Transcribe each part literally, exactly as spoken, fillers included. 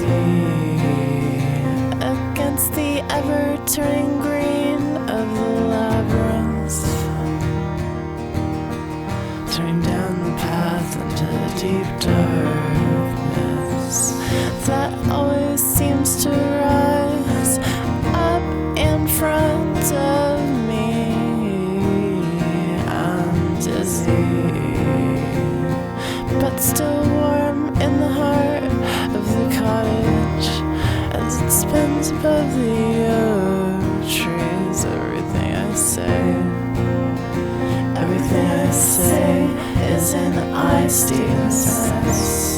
against the ever-turning green of the labyrinth, turning down the path into the deep darkness that always seems to rise up in front of me. I'm dizzy, but still warm in the heart of the cottage as it spins above the oak trees. Everything I say, everything I say is in I, Stephen says.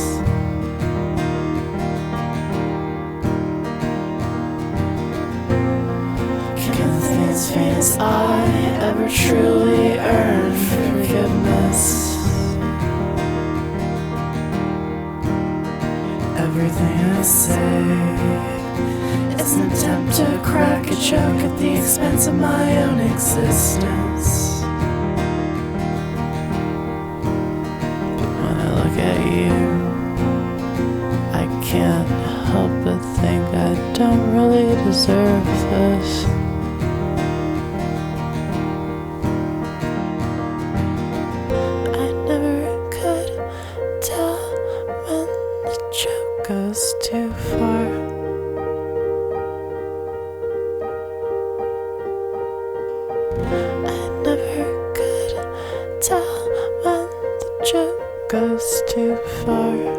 Can things faint as I ever truly earn forgiveness? Everything I say is an attempt to crack a joke at the expense of my own existence. But when I look at you, I can't help but think I don't really deserve this. I never could tell when the joke goes too far. I never could tell when the joke goes too far.